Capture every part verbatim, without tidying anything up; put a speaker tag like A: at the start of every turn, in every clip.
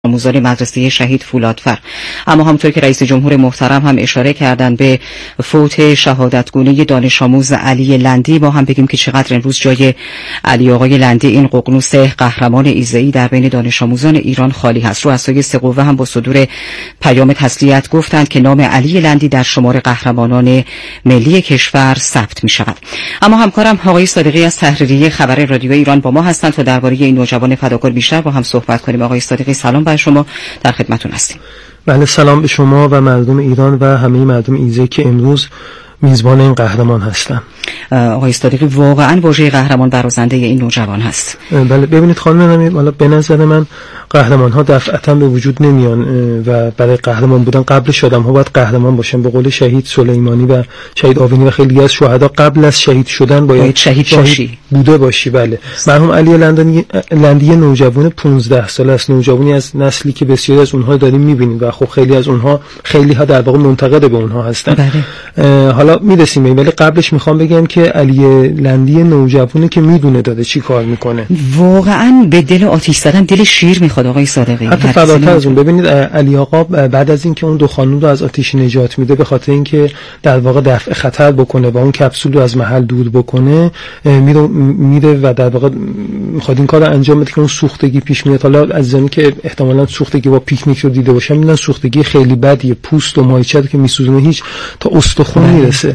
A: آموزان مدرسه شهید فولادفر. اما همونطور که رئیس جمهور محترم هم اشاره کردن به فوت شهادتگونه دانش آموز علی لندی، ما هم بگیم که چقدر امروز جای علی آقای لندی، این ققنوس قهرمان ایزه‌ای، در بین دانش آموزان ایران خالی هست. رؤسای سه قوه هم با صدور پیام تسلیت گفتند که نام علی لندی در شمار قهرمانان ملی کشور ثبت می شود. اما همکارم آقای صادقی از تحریریه خبر رادیو ایران با ما هستند تا درباره این نوجوان فداکار بیشتر با هم صحبت کنیم. آقای صادقی سلام بر شما، در خدمتتون هستیم.
B: بله، سلام به شما و مردم ایران و همه مردم ایزه که امروز میزبان این قهرمان هستن.
A: آقای صادقی، واقعا واژه قهرمان برازنده این نوجوان هست.
B: بله، ببینید خانم نامی، حالا به نظر من قهرمان ها دفعتا به وجود نمیان و برای قهرمان بودن قبلش آدم ها باید قهرمان باشن. به قول شهید سلیمانی و شهید آوینی و خیلی از شهدا قبل از شهید شدن باید, باید شهید, شهید باشی. بوده باشی. بله، مرحوم علی لندی لندی نوجوان پانزده ساله است، نوجوانی از نسلی که بسیاری از اونها داریم میبینیم و خب خیلی از اونها خیلی ها در واقع منتقد به اونها هستن. بله. حالا میرسیم، ولی قبلش میخوام بگم که علی لندی نوجوانی که میدونه داده چی کار میکنه،
A: واقعا به دل آتش زدن، دل شیر میخواد آقای صادقی.
B: حتی فداتر از اون، ببینید علی آقا بعد از اینکه اون دو خانم رو از آتش نجات میده به خاطر اینکه در واقع دفع خطر بکنه و اون کپسول رو از محل دور بکنه، میره میره و در واقع میخواد این کارو انجام بده که اون سوختگی پیش میاد. حالا عزیزانی که احتمالاً سوختگی با پیکنیک رو دیده باشن میدونن سوختگی خیلی بدیه، پوست و مایچه که میسوزونه هیچ تا استخوان میرسه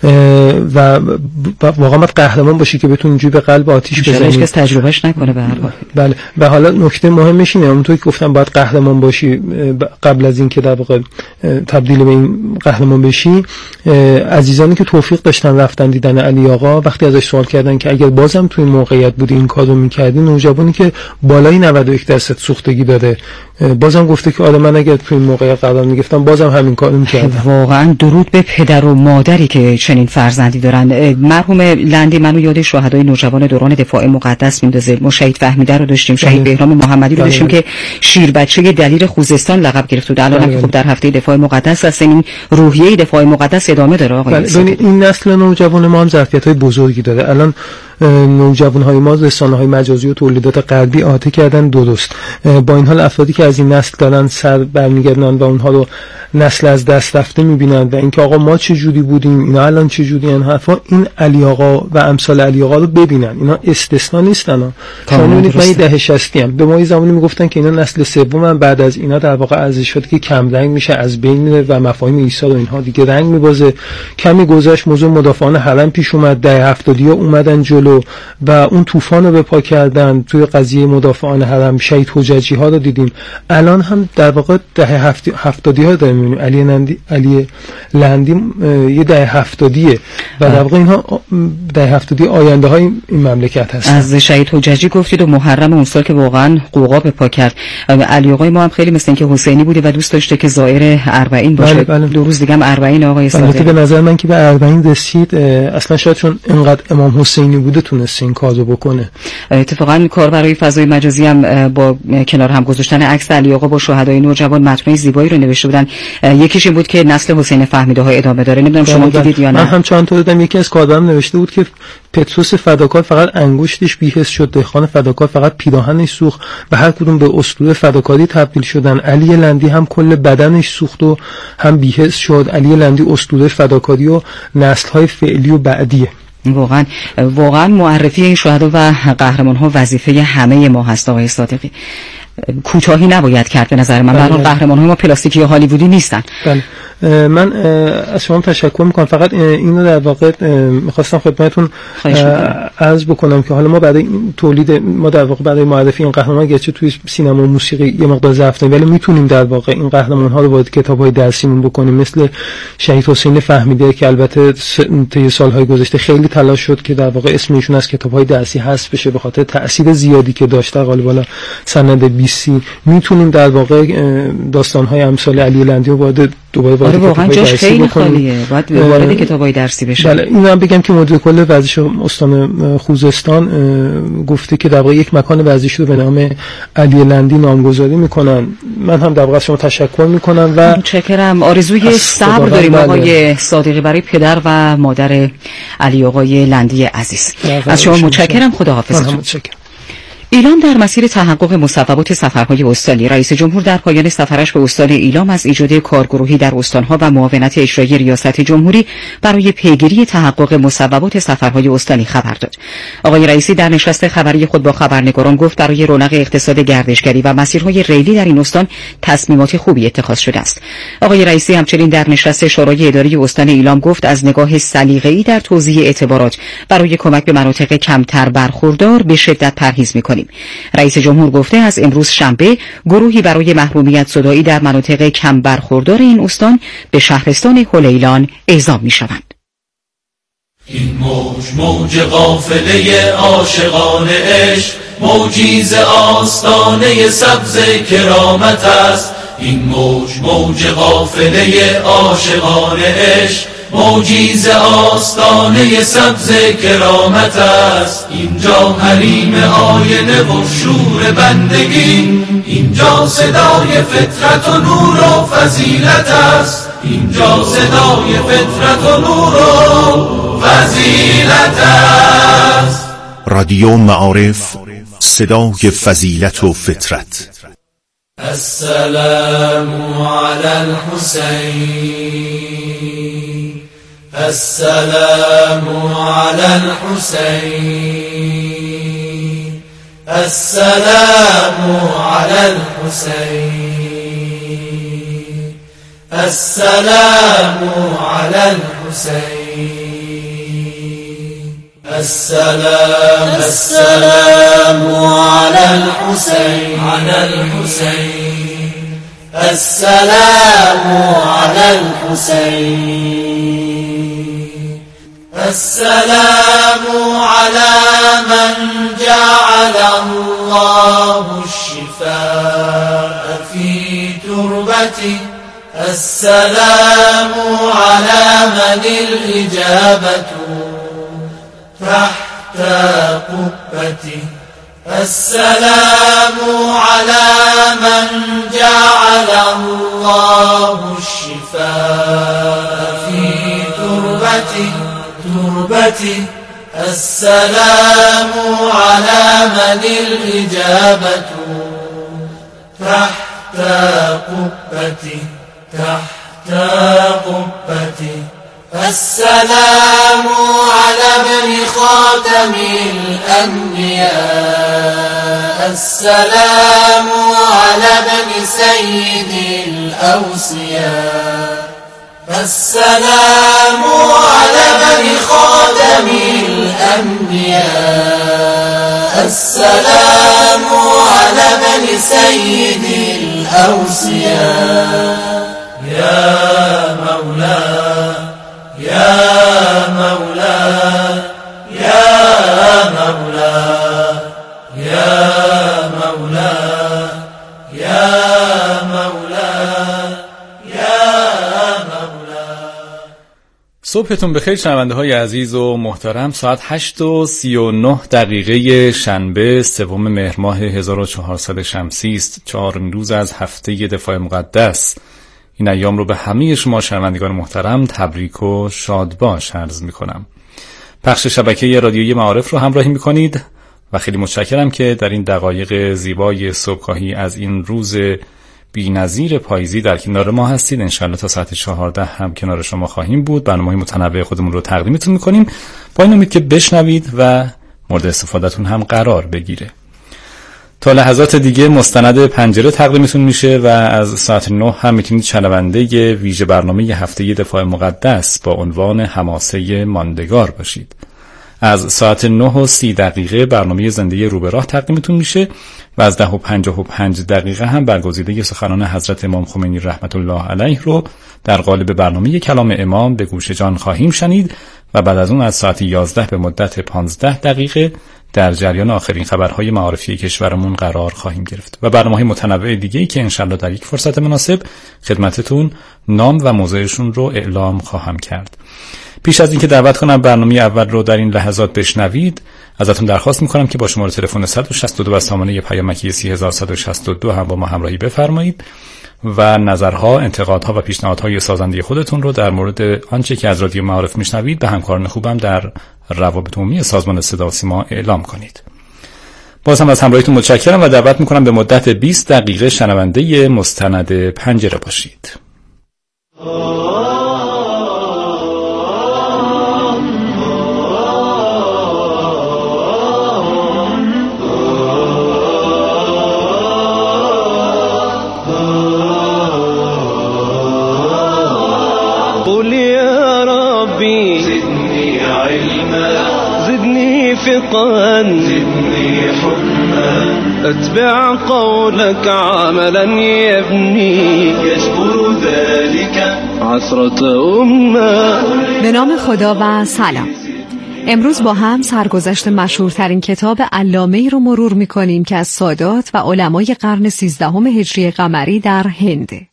B: و واقعا باید قهرمان باشی که بتونی اینجوری به قلب آتش بزنی.
A: هیچ کس تجربهش نکنه به هر حال.
B: بله، و حالا نکته مهمش اینه، اونطوری که گفتم باید قهرمان باشی قبل از اینکه در واقع تبدیل به این قهرمان بشی. عزیزانی که توفیق داشتن رفتن دیدن علی آقا، وقتی ازش سوال کردن که اگر بازم تو این موقعیت بودی این کارو می‌کردی، نوجوانی که بالای نود و یک درصد سوختگی داره بازم گفته که آره من اگر تو این موقعیت قرار می‌گرفتم بازم همین کارو می‌کردم.
A: واقعا درود به پدر و مادری که چنین فرزندی دارن. مرحوم لندی منو یاد شهدای نوجوان دوران دفاع مقدس میندازه. ما شهید فهمیده رو داشتیم، شهید بهرام محمدی رو داشتیم که شیر بچه دلیر خوزستان لقب گرفت و الان هم خب در هفته دفاع مقدس هستن. این روحیه دفاع مقدس ادامه داره آقای.
B: ببینید این نسل نوجوان ما هم ظرفیت‌های بزرگی داره. الان نوجوان‌های ما رسانه‌های مجازی و تولیدات غربی احاطه کردن، درست. با این حال افرادی که از این نسل دارن سر برمیگردن و اونها رو نسل از دست رفته می‌بینن و اینکه آقا ما چه جوری بودیم، اینا الان چه جوری ان حرفا، این علی آقا و امثال علی آقا رو ببینن. اینا استثنا نیستن. شما می‌بینید من دهه شصت ام به ما یه زمانی میگفتن که اینا نسل سومن، بعد از اینا در واقع ارزشاتی که کم رنگ میشه از بین میره و مفاهیم عیسی و اینها دیگه رنگ میبازه. کمی گذشت موضوع مدافعان حرم پیش اومد، دهه هفتادی ها اومدن جلو و اون طوفان رو به پا کردن. توی قضیه مدافعان حرم شهید حججی ها رو دیدیم. الان هم در واقع دهه هفتادی ها داریم می‌بینیم. علی لندی علی لندی یه دهه هفتادیه و در واقع اینها دهه هفتادی آینده های این مملکت هستن.
A: از شهید حججی گفتید و محرم اون سال که واقعا قوقا به پا کرد. علی آقای ما هم خیلی مثل اینکه حسینی بوده و دوست داشته که زائر اربعین باشه.
B: بله بله.
A: دو روز دیگه هم اربعین آقای صادقی.
B: به نظر من که به اربعین رسید، اصلا شاید چون اینقدر امام حسینی بوده تونست این کارو بکنه.
A: اتفاقا کار برای فضای مجازی هم با کنار هم گذاشتن عکس علی آقا با شهدای نوجوان متن زیبایی رو نوشته بودن. یکیش این بود که نسل حسین فهمیده ها ادامه داره. نمیدونم شما دیدید یا نه.
B: من هم چند تا دیدم. یکی از کاربرام نوشته بود که پتروس فداکار فقط انگشتش بی‌حس شد، دهخان فداکار فقط پیراهنش سوخت و هر کدوم به اسطوره فداکاری تبدیل شدن. علی لندی هم کل بدنش سوخت و هم بی‌حس شد. علی لندی اسطوره فداکاری و نسل‌های فعلی و بعدیه.
A: واقعا واقعا معرفی این شهدا و قهرمان ها وظیفه همه ما هست آقای صادقی. کوتاهی نباید کرد به نظر من. برای قهرمان های ما پلاستیکی یا هالیوودی نیستن.
B: بله. من از شما تشکر میکنم. فقط اینو در واقع میخواستم خدمتتون عرض بکنم که حالا ما برای تولید ما در واقع برای معرفی این قهرمان گرچه توی سینما و موسیقی یه مقدار ضعف داریم، ولی میتونیم در واقع این قهرمان ها رو وارد کتاب‌های درسیمون بکنیم. مثل شهید حسین فهمیده که البته طی سال‌های گذشته خیلی تلاش شد که در واقع اسم ایشون از کتاب‌های درسی حذف بشه به خاطر تأثیر زیادی که داشته غالبا سند بیسی. میتونیم در واقع داستان‌های امثال علی لندی رو وارد دوباره وارد
A: واقعا جاش خیلی خالیه، باید وارد کتابای درسی بشه.
B: بله، اینم بگم که مدیر کل ورزش استان خوزستان گفته که در واقع یک مکان ورزشی رو به نام علی لندی نامگذاری میکنن. من هم در واقع شما تشکر میکنم و
A: متشکرم. آرزوی صبر داریم آقای صادقی برای پدر و مادر علی آقای لندی عزیز. از شما متشکرم. خداحافظ.
B: متشکرم.
A: ایلام در مسیر تحقق مصوبات سفرهای استانی. رئیس جمهور در پایان سفرش به استان ایلام از ایجاد کارگروهی در استانها و معاونت اجرایی ریاست جمهوری برای پیگیری تحقق مصوبات سفرهای استانی خبر داد. آقای رئیسی در نشست خبری خود با خبرنگاران گفت برای رونق اقتصاد گردشگری و مسیرهای ریلی در این استان تصمیمات خوبی اتخاذ شده است. آقای رئیسی همچنین در نشست شورای اداری استان ایلام گفت از نگاه سلیقه‌ای در توزیع اعتبارات برای کمک به مناطق کمتر برخوردار به شدت پرهیز می‌کنیم. رئیس جمهور گفته از امروز شنبه گروهی برای محرومیت زدایی در مناطق کم برخوردار این استان به شهرستان هلیلان اعزام می‌شوند.
C: این موج موج قافله عاشقان عشق، موجی ز آستانه سبز کرامت است. این موج موج قافله عاشقان عشق، موجی ز آستانه سبز کرامت است. اینجا حریم آینه و شور بندگی، اینجا صدای فطرت و نور و فضیلت است. اینجا صدای فطرت و نور و فضیلت است.
D: رادیو معارف، صدای فضیلت و فطرت.
C: السلام علی الحسین، السلام علی الحسین، السلام علی الحسین، السلام علی الحسین، السلام السلام علی الحسین، علی الحسین، السلام علی الحسین، السلام علی من جعل الله الشفاء في تربته، السلام على من الإجابة تحت قبته، السلام على من جعل الله الشفاء في تربته تربته، السلام على من الإجابة تحت قبته تحت قبته، السلام على ابن خاتم الأنبياء، السلام على ابن سيد الأوصياء، السلام على ابن خاتم الأنبياء، السلام على ابن سيد الأوصياء. يا مولاي يا مولاي يا مولاي يا مولاي يا مولاي يا مولاي.
E: صبحتون بخیر شنونده های عزیز و محترم. ساعت هشت و سی و نه دقیقه شنبه سوم مهر ماه هزار و چهارصد شمسی است. چهارمین روز از هفته دفاع مقدس. این ایام رو به همه شما شنوندگان محترم تبریک و شادباش عرض میکنم. پخش شبکه رادیویی معارف رو همراهی میکنید و خیلی متشکرم که در این دقایق زیبای صبحگاهی از این روز بی‌نظیر پاییزی در کنار ما هستید. انشالله تا ساعت چهارده هم کنار شما خواهیم بود. برنامه‌های متنوع خودمون رو تقدیمتون میکنیم با این امید که بشنوید و مورد استفادهتون هم قرار بگیره. تا لحظات دیگه مستند پنجره تقدیمتون میشه و از ساعت نه هم میتونید شنونده ویژه برنامه هفته دفاع مقدس با عنوان حماسه ماندگار باشید. از ساعت نه و سی دقیقه برنامه زنده رو به راه تقدیمتون میشه و از ده و پنجاه و پنج دقیقه هم برگزیده سخنان حضرت امام خمینی رحمت الله علیه رو در قالب برنامه کلام امام به گوش جان خواهیم شنید و بعد از اون از ساعت یازده به مدت پانزده دقیقه در جریان آخرین خبرهای معارفی کشورمون قرار خواهیم گرفت و برنامه‌های متنوع دیگه‌ای که انشالله در یک فرصت مناسب خدمتتون نام و موضوعشون رو اعلام خواهم کرد. پیش از اینکه دعوت کنم برنامه اول رو در این لحظات بشنوید، ازتون درخواست میکنم که با شماره تلفن صد و شصت و دو و سامانه پیامکی سی هزار و صد و شصت و دو هم با ما همراهی بفرمایید و نظرها، انتقادها و پیشنهادهای سازنده خودتون رو در مورد آنچه که از رادیو معارف میشنوید به همکاران خوبم در روابط عمومی سازمان صدا و سیما اعلام کنید. باز هم از همراهیتون متشکرم و دعوت میکنم به مدت بیست دقیقه شنونده مستند پنجره باشید.
F: قل يا ربي زدني علما زدني فقها زدني حكما اتبع قولك عملا يبني يجبر ذلك عثرة أمة.
G: به نام خدا و سلام. امروز با هم سرگذشت مشهورترین کتاب علامه‌ای رو مرور می‌کنیم که از سادات و علمای قرن سیزدهم هجری قمری در هنده.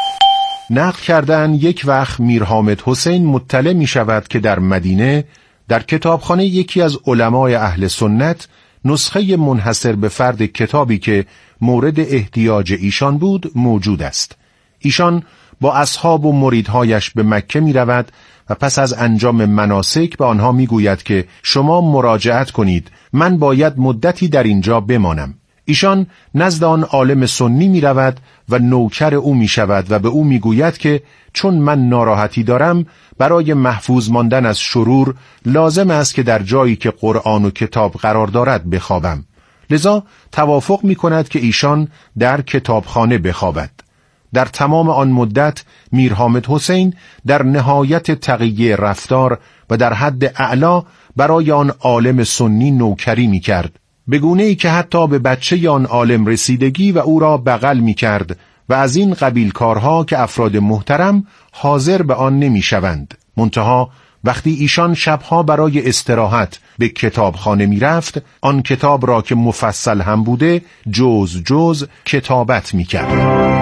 D: نقل کردن یک وقت میر حامد حسین مطلع می شود که در مدینه در کتابخانه یکی از علمای اهل سنت نسخه منحصر به فرد کتابی که مورد احتیاج ایشان بود موجود است. ایشان با اصحاب و مریدهایش به مکه می رود و پس از انجام مناسک به آنها می گوید که شما مراجعت کنید، من باید مدتی در اینجا بمانم. ایشان نزد آن عالم سنی می رود و نوکر او می شود و به او می گوید که چون من ناراحتی دارم برای محفوظ ماندن از شرور لازم است که در جایی که قرآن و کتاب قرار دارد بخوابم. لذا توافق می کند که ایشان در کتابخانه بخوابد. در تمام آن مدت میر حامد حسین در نهایت تقیه رفتار و در حد اعلا برای آن عالم سنی نوکری می کرد، به گونه ای که حتی به بچه آن عالم رسیدگی و او را بغل می کرد و از این قبیل کارها که افراد محترم حاضر به آن نمی شوند. منتها وقتی ایشان شبها برای استراحت به کتابخانه می رفت، آن کتاب را که مفصل هم بوده جز جز کتابت می کرد.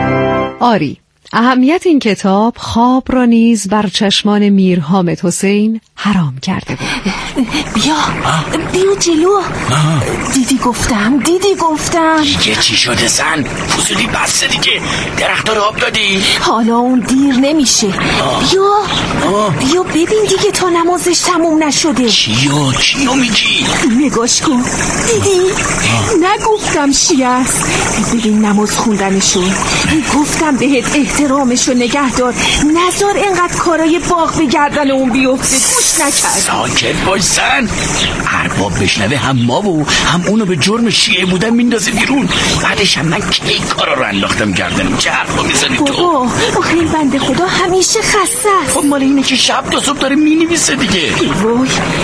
G: آری، اهمیت این کتاب خواب را نیز بر چشمان میر حامد حسین حرام کرده بود.
H: بیا بیا جلو. دیدی گفتم دیدی گفتم
I: دیگه چی شده زن؟ فضولی بسته دیگه، درخت رو آب دادی؟
H: حالا اون دیر نمیشه. بیا آه. بیا ببین دیگه تا نمازش تموم نشده.
I: چیو چیو میگی؟
H: نگاش کن، دیدی؟ نگفتم شیعه است. ببین نماز خوندنشو. گفتم بهت احترامشو نگه دار، نذار اینقدر کارای باغ به گردن اون بیفته. گوش نکرد.
I: ساکت باش زن، ارباب بشنوه هم ما و هم اونو به جرم شیعه بودن میندازه بیرون. بعدش هم من کی کارا رو انداختم گردنم. چه حرفا میزنی تو؟
H: بابا خیلی بنده خدا همیشه خسته است.
I: خب مال اینه که شب تا صبح داره مینویسه دیگه.
H: وای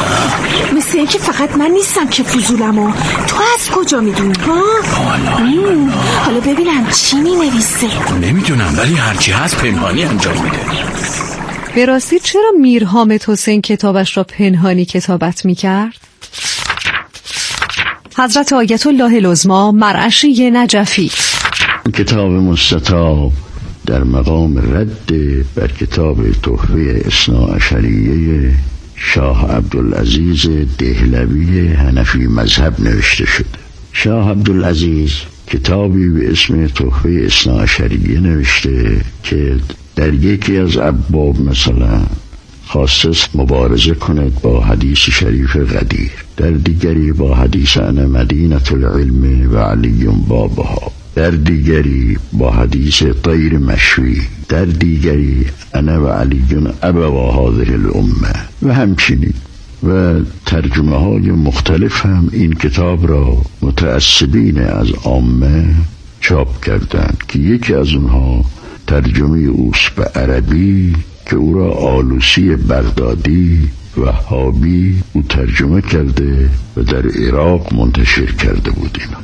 H: مثل این که فقط من نیستم که فضولمو. تو از کجا میدونی ها؟ حالا حالا ببینم چی مینویسه.
I: نمیدونم ولی هرچی هست پنهانی انجام میده.
G: به راستی چرا میر حامد حسین کتابش را پنهانی کتابت میکرد؟ حضرت آیت الله العظمی مرعشی نجفی.
J: کتاب مستطاب در مقام رد بر کتاب تحفه اثناعشریه شاه عبدالعزیز دهلوی حنفی مذهب نوشته شده. شاه عبدالعزیز کتابی به اسم تحفه اثناعشریه نوشته که در یکی از ابواب مثلا خاص مبارزه کند با حدیث شریف قدیر، در دیگری با حدیث انا مدینة العلم و علی بابها، در دیگری با حدیث طیر مشوی، در دیگری انا و علی ابوا هذه الامه و همچنین. و ترجمه های مختلف هم این کتاب را متعصبین از عامه چاپ کردند که یکی از اونها ترجمه اوست به عربی که او را آلوسی بغدادی وهابی او ترجمه کرده و در عراق منتشر کرده بود. اینا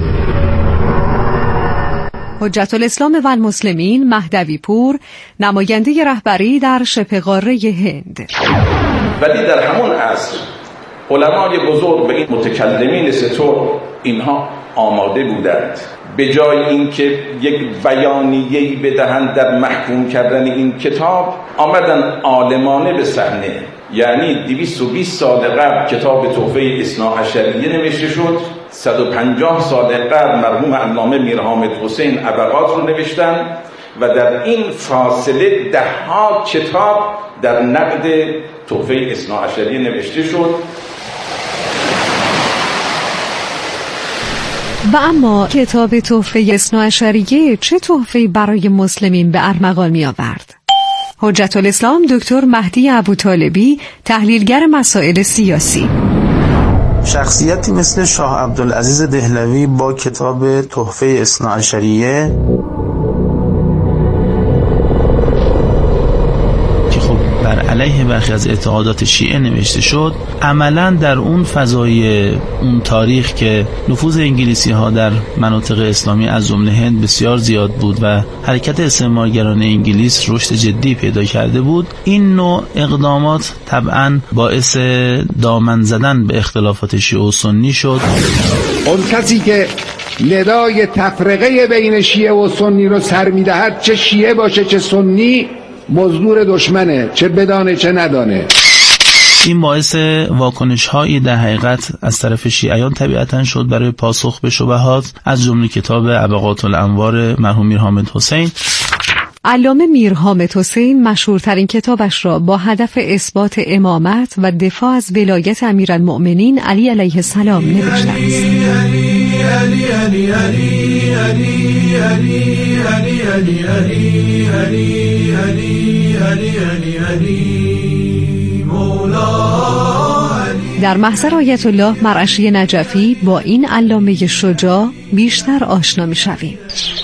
G: حجت الاسلام و المسلمین مهدوی پور، نماینده رهبری در شبه قاره هند.
K: ولی در همون عصر علمای بزرگ و این متکلمین ستور اینها آماده بودند به جای اینکه یک بیانیه‌ای بدهند در محکوم کردن این کتاب، آمدن عالمانه به صحنه. یعنی دویست و بیست سال قبل کتاب تحفه اثناعشریه نوشته شد، صد و پنجاه سال قبل مرحوم علامه میر حامد حسین ابقات رو نوشتن و در این فاصله ده ها کتاب در نقد تحفه اثناعشریه نوشته شد.
G: و اما کتاب تحفه اثناعشریه چه تحفه‌ای برای مسلمین به ارمغان می آورد؟ حجت الاسلام دکتر مهدی ابوطالبی، تحلیلگر مسائل سیاسی.
L: شخصیتی مثل شاه عبدالعزیز دهلوی با کتاب تحفه اثناعشریه
M: بر علیه برخی از اعتقادات شیعه نوشته شد، عملا در اون فضای اون تاریخ که نفوذ انگلیسی ها در مناطق اسلامی از جمله هند بسیار زیاد بود و حرکت استعمارگران انگلیس رشد جدی پیدا کرده بود، این نوع اقدامات طبعا باعث دامن زدن به اختلافات شیعه و سنی شد.
N: اون کسی که ندای تفرقه بین شیعه و سنی رو سر میدهد، چه شیعه باشه چه سنی، مزدور دشمنه، چه بدانه چه ندانه.
M: این باعث واکنش هایی در حقیقت از طرف شیعیان طبیعتاً شد برای پاسخ به شبهات، از جمله کتاب ابقات الانوار مرحوم میر حامد حسین.
G: علامه میر حامد حسین مشهورترین کتابش را با هدف اثبات امامت و دفاع از ولایت امیرالمؤمنین علی علیه السلام نوشته است. در محضر آیت الله مرعشی نجفی با این علامه شجاع بیشتر آشنا می‌شویم.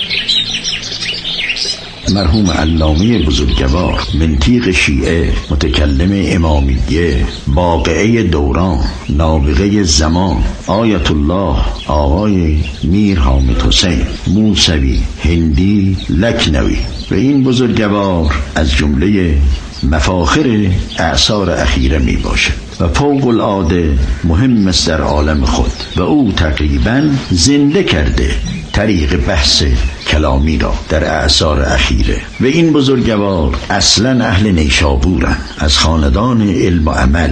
J: مرحوم علامه بزرگوار، منطیق شیعه، متکلم امامیه، واقعه دوران، نابغه زمان، آیت الله آقای میر حامد حسین، موسوی، هندی، لکنوی و این بزرگوار از جمله مفاخر اعصار اخیره می باشه و فوق العاده مهم است در عالم خود و او تقریبا زنده کرده طریق بحث کلامی را در اعصار اخیره و این بزرگوار اصلا اهل نیشابورن، از خاندان علم و عمل.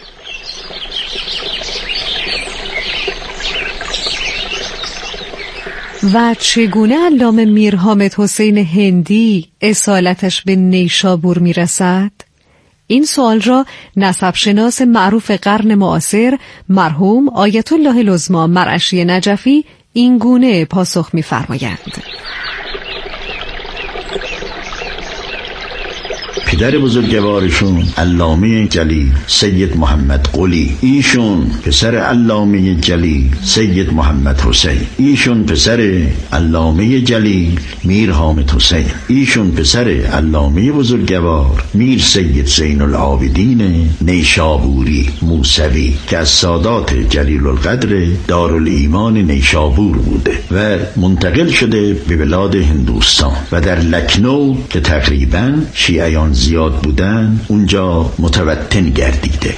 G: و چگونه علامه میر حامد حسین هندی اصالتش به نیشابور میرسد؟ این سوال را نسب شناس معروف قرن معاصر مرحوم آیت الله العظمی مرعشی نجفی این گونه پاسخ می‌فرمایند.
J: پدر بزرگوارشون علامه جلیل سید محمد قلی، ایشون پسر علامه جلیل سید محمد حسین، ایشون پسر علامه جلیل میر حامد حسین، ایشون پسر علامه بزرگوار میر سید زین العابدین نیشابوری موسوی که از سادات جلیل القدر دارالایمان نیشابور بوده و منتقل شده به بلاد هندوستان و در لکنو که تقریباً شیعیان زیاد بودن اونجا متوطن گردیده.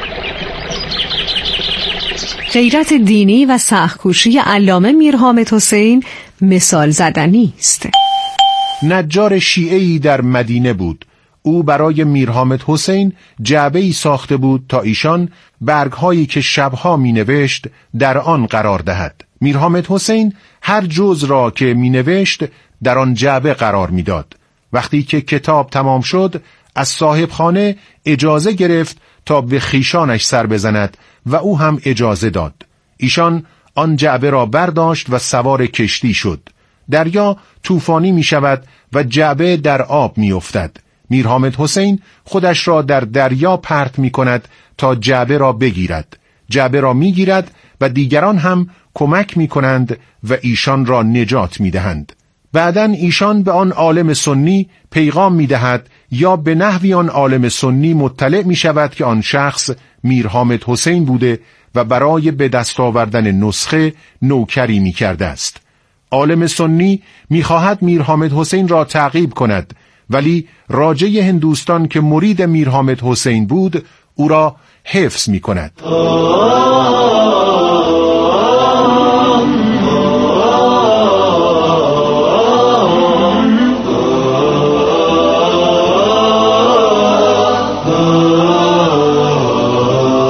G: غیرت دینی و سخت‌کوشی علامه میر حامد حسین مثال زدنی است.
D: نجار شیعه‌ای در مدینه بود. او برای میر حامد حسین جعبه‌ای ساخته بود تا ایشان برگ‌هایی که شبها می‌نوشت در آن قرار دهد. میر حامد حسین هر جز را که می‌نوشت در آن جعبه قرار می‌داد. وقتی که کتاب تمام شد از صاحب خانه اجازه گرفت تا به خیشانش سر بزند و او هم اجازه داد. ایشان آن جعبه را برداشت و سوار کشتی شد. دریا طوفانی می شود و جعبه در آب می افتد. میر حامد حسین خودش را در دریا پرت می کند تا جعبه را بگیرد. جعبه را می گیرد و دیگران هم کمک می کنند و ایشان را نجات می دهند. بعدن ایشان به آن عالم سنی پیغام می دهد یا به نحوی آن عالم سنی مطلع می شود که آن شخص میر حامد حسین بوده و برای به دست آوردن نسخه نوکری می کرده است. عالم سنی می خواهد میر حامد حسین را تعقیب کند، ولی راجه هندوستان که مرید میر حامد حسین بود او را حفظ می کند.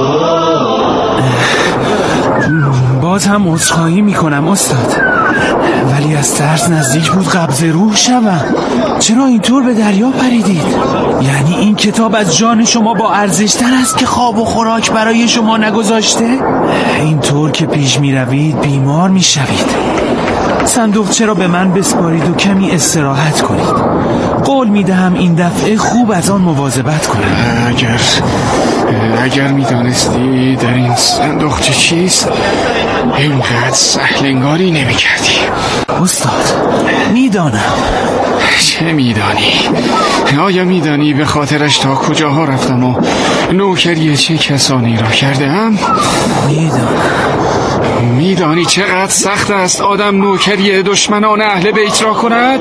O: باز هم عذرخواهی میکنم استاد، ولی از ترس نزدیک بود قبض روح شوم. چرا اینطور به دریا پریدید؟ یعنی این کتاب از جان شما با ارزش‌تر است که خواب و خوراک برای شما نگذاشته؟ اینطور که پیش می روید بیمار می شوید. صندوق چرا به من بسپارید و کمی استراحت کنید. قول می دهم این دفعه خوب از آن مواظبت کنم.
N: اگر اگر می دانستی در این صندوق چه چیست، اینقدر سهل انگاری نمی کردی.
O: استاد می دانم.
N: چه می دانی؟ آیا می دانی به خاطرش تا کجاها رفتم و نوکری چه کسانی را کرده هم؟
O: می دانم.
N: می دانی چقدر سخت است آدم نوکری دشمنان اهل بیت را کند؟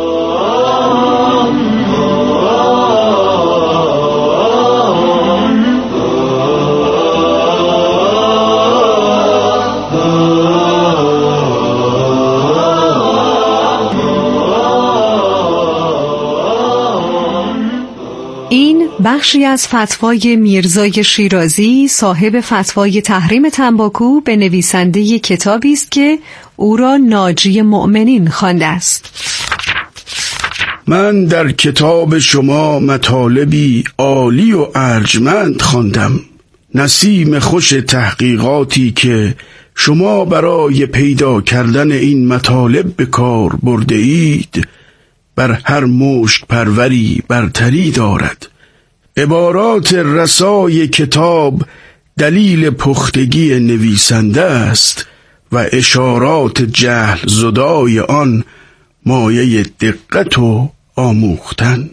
G: این بخشی از فتوای میرزای شیرازی صاحب فتوای تحریم تنباکو به نویسنده کتابی است که او را ناجی مؤمنین خوانده است.
J: من در کتاب شما مطالبی عالی و ارجمند خواندم، نسیم خوش تحقیقاتی که شما برای پیدا کردن این مطالب به کار برده اید بر هر مشک پروری برتری دارد. عبارات رسای کتاب دلیل پختگی نویسنده است و اشارات جهل زدای آن مایه دقت و آموختن.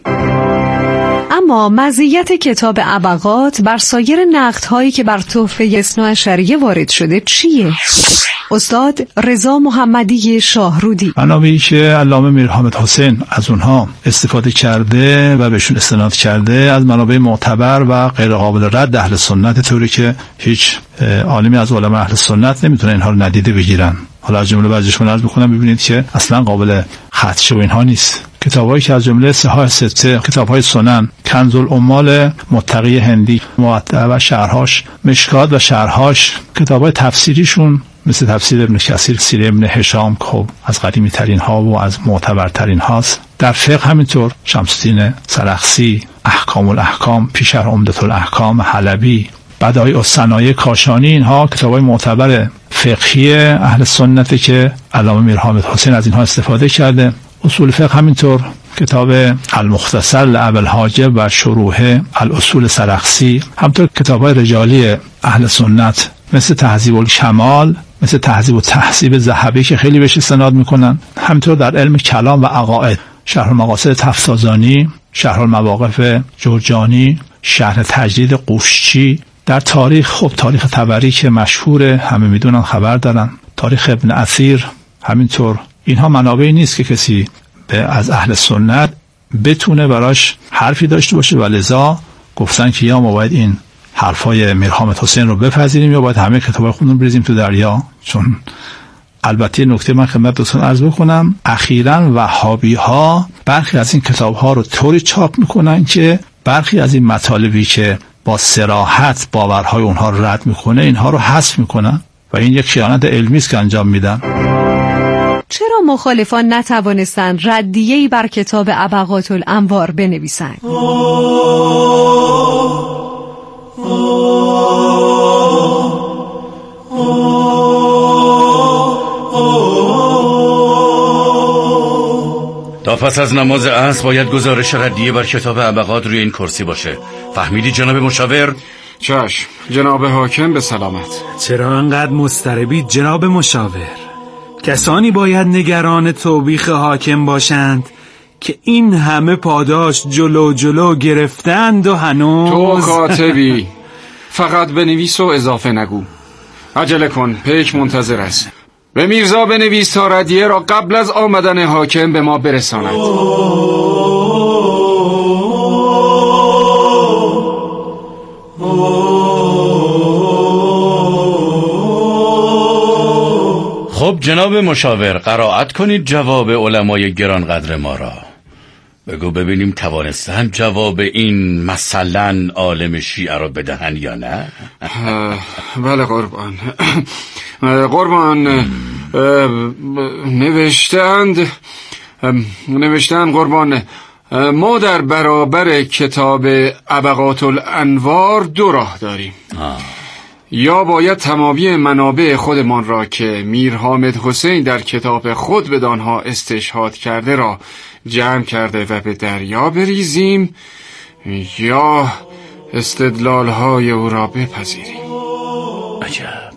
G: اما مزیت کتاب ابقات بر سایر نقدهایی که بر تحفه اثنا عشریه وارد شده چیه؟ استاد رضا محمدی شاهرودی:
M: منابعی که علامه میرحامد حسین از اونها استفاده کرده و بهشون استناد کرده از منابع معتبر و غیر قابل رد اهل سنت، طوری که هیچ عالمی از علماء اهل سنت نمیتونه اینها رو ندیده بگیرن. حالا از جمله بعضیشون عرض می‌کنم ببینید که اصلا قابل خدشه و اینها نیست. کتابایی که از جمله صحاح سته، کتاب‌های سنن، کنز العمال متقی هندی، موطأ و شرحاش، مشکات و شرحاش، کتاب‌های تفسیریشون مثل تفسیر ابن کثیر، سیر ابن هشام که از قدیمی ترین ها و از معتبرترین هاست. در فقه همینطور شمس‌الدین سرخسی، احکام الاحکام، پیش‌شرح عمدة الاحکام حلبی، بدایع الصنایع کاشانی، اینها کتاب‌های معتبر فقهی اهل سنت که علامه میرحامد حسین از اینها استفاده کرده. اصول فقه همینطور کتاب المختصر لابوالحاجب و شروح الاصول سرخسی، همینطور کتاب‌های رجالی اهل سنت مثل تهذیب الکمال، مثل تهذیب و تهذیب ذهبی که خیلی بهش استناد میکنن. همینطور در علم کلام و عقاید شرح المقاصد تفسازانی، شرح المواقف جرجانی، شرح تجدید قوشچی. در تاریخ خب تاریخ طبری که مشهوره، همه میدونن، خبر دارن، تاریخ ابن اثیر همینطور. اینها منابعی نیست که کسی به از اهل سنت بتونه براش حرفی داشته باشه و لذا گفتن که یا ما باید این حرفای میرحامد حسین رو بپذیریم یا باید همه کتابای خودمون بریزیم تو دریا. چون البته نکته من خدمت دوستان عرض بکنم، اخیراً وهابی ها برخی از این کتاب ها رو طوری چاپ میکنن که برخی از این مطالبی که با صراحت باورهای اونها رو رد میکنه اینها رو حذف میکنن و این یک خیانت علمی است که انجام میدن.
G: چرا مخالفان نتوانستند ردیه‌ای بر کتاب ابقات الانوار بنویسند؟
I: تا پس از نماز عصر باید گزارش ردیه بر کتاب ابقات روی این کرسی باشه. فهمیدی جناب مشاور؟
N: چشم جناب حاکم، به سلامت.
O: چرا انقدر مضطربید جناب مشاور؟ کسانی باید نگران توبیخ حاکم باشند که این همه پاداش جلو جلو گرفتند و هنوز
N: تو کاتبی فقط بنویس و اضافه نگو. عجله کن، پیک منتظر است. به میرزا بنویس تا ردیه را قبل از آمدن حاکم به ما برساند.
I: خب جناب مشاور، قرائت کنید جواب علمای گرانقدر ما را. بگو ببینیم توانستن جواب این مثلا عالم شیعه را بدهن یا نه؟
N: بله قربان. قربان نوشتند نوشتند قربان ما در برابر کتاب ابقات الانوار دو راه داریم. آه. یا باید تمامی منابع خودمان را که میر حامد حسین در کتاب خود بدانها استشهاد کرده را جمع کرده و به دریا بریزیم، یا استدلال های او را بپذیریم.
I: عجب.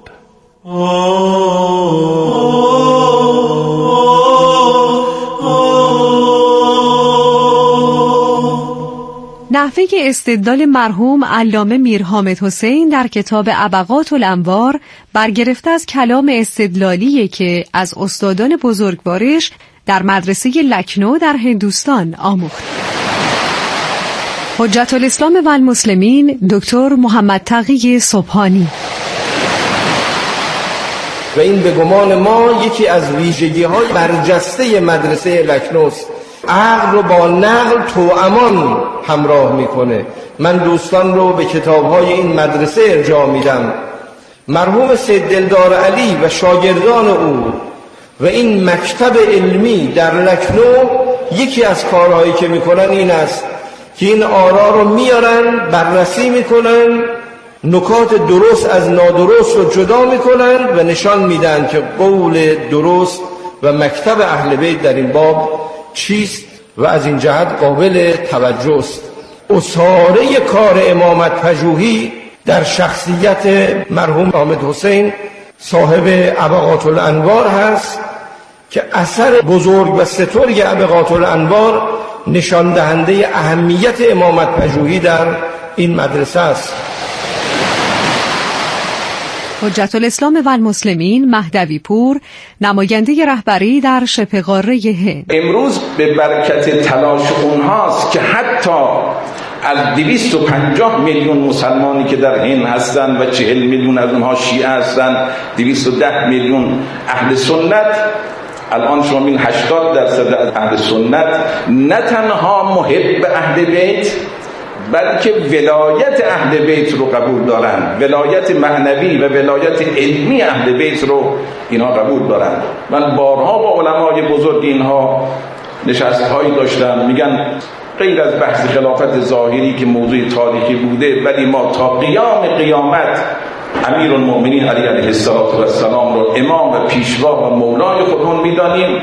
G: نحوه استدلال مرحوم علامه میر حامد حسین در کتاب ابقات الانوار برگرفته از کلام استدلالی که از استادان بزرگوارش در مدرسه لکنو در هندوستان آموخت. حجت الاسلام و المسلمین دکتر محمد تقی سبحانی:
P: و این به گمان ما یکی از ویژگی‌های برجسته مدرسه لکنوست. عقل رو با نقل توامان همراه میکنه. من دوستان رو به کتاب‌های این مدرسه ارجاع میدم. مرحوم سید دلدار علی و شاگردان او و این مکتب علمی در لکنو یکی از کارهایی که میکنن این است که این آرا رو میارن، بررسی میکنن، نکات درست از نادرست رو جدا میکنن و نشان میدن که قول درست و مکتب اهل بیت در این باب چیست و از این جهت قابل توجه است. اصاره کار امامت پژوهی در شخصیت مرحوم حامد حسین صاحب ابقات الانوار هست که اثر بزرگ و سترگ ابقات الانوار نشان دهنده اهمیت امامت پژوهی در این مدرسه است.
G: حجت الاسلام و المسلمین مهدوی پور، نماینده رهبری در شبه قاره هند:
K: امروز به برکت تلاش اونهاست که حتی از دویست و پنجاه میلیون مسلمانی که در هند هستند و چهل میلیون از اونها شیعه هستند، دویست و ده میلیون اهل سنت، الان شما این هشتاد درصد از اهل سنت نه تنها محب اهل بیت بلکه ولایت اهل بیت رو قبول دارن، ولایت معنوی و ولایت علمی اهل بیت رو اینا قبول دارن. من بارها با علمای بزرگ اینها نشست‌هایی داشتم، میگن غیر از بحث خلافت ظاهری که موضوع تاریخی بوده، ولی ما تا قیام قیامت امیرالمؤمنین علی علیه السلام رو امام و پیشوا و مولای خودمون میدانیم.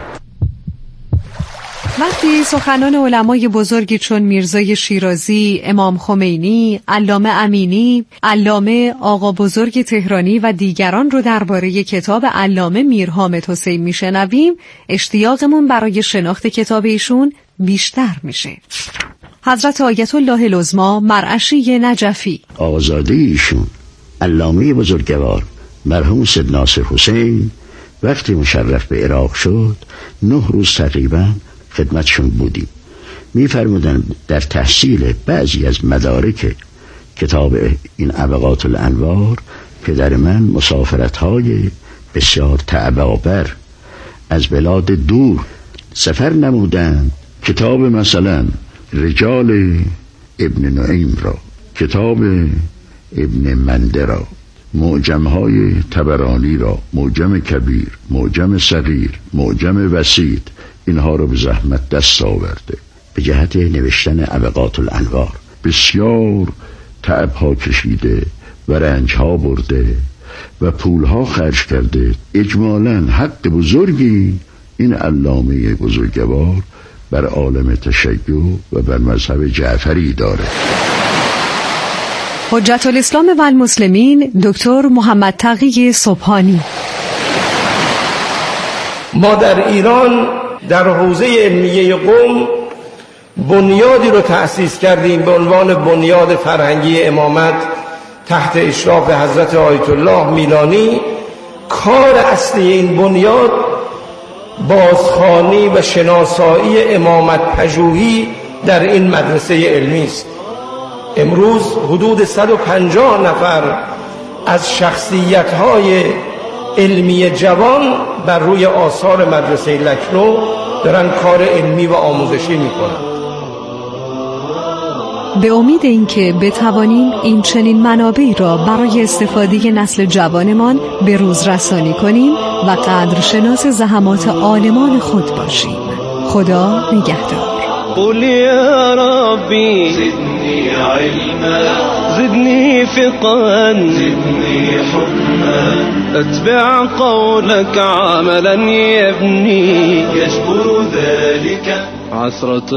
G: وقتی سخنان علمای بزرگی چون میرزای شیرازی، امام خمینی، علامه امینی، علامه آقا بزرگ تهرانی و دیگران رو درباره کتاب علامه میر حامد حسین میشنویم، اشتیاقمون برای شناخت کتاب ایشون بیشتر میشه. حضرت آیت الله العظمی مرعشی نجفی:
J: آزاده ایشون علامه بزرگوار مرحوم سید ناصر حسین وقتی مشرف به عراق شد نه روز تقریبا خدمتشون بودیم. می‌فرمودن در تحصیل بعضی از مدارک کتاب این ابقات الانوار پدر من مسافرت‌های بسیار تعب‌آور از بلاد دور سفر نمودن. کتاب مثلا رجال ابن نعیم را، کتاب ابن منده را، معجم‌های طبرانی را، معجم کبیر، معجم صغیر، معجم وسیط، اینها رو به زحمت دست آورده به جهت نوشتن ابقات الانوار. بسیار تعب‌ها کشیده و رنج‌ها برده و پول‌ها خرج کرده. اجمالاً حق بزرگی این علامه بزرگوار بر عالم تشیع و بر مذهب جعفری داره.
G: حجت الاسلام و المسلمین دکتر محمد تقی سبحانی:
P: ما در ایران در حوزه علمیه قم بنیادی رو تأسیس کردیم به عنوان بنیاد فرهنگی امامت تحت اشراف حضرت آیت الله میلانی. کار اصلی این بنیاد بازخوانی و شناسایی امامت پژوهی در این مدرسه علمی است. امروز حدود صد و پنجاه نفر از شخصیت‌های علمی جوان بر روی آثار مدرسه لکنو دارن کار علمی و آموزشی میکنن.
G: به امید اینکه بتوانیم این چنین منابعی را برای استفاده نسل جوانمان به روز رسانی کنیم و قدرشناس زحمات عالمان خود باشیم. خدا نگهدار.
F: قل یا ربی زدنی علما زدنی فقها زدنی حكما اتبع قولك عملا يبني يجبر ذلك عثرة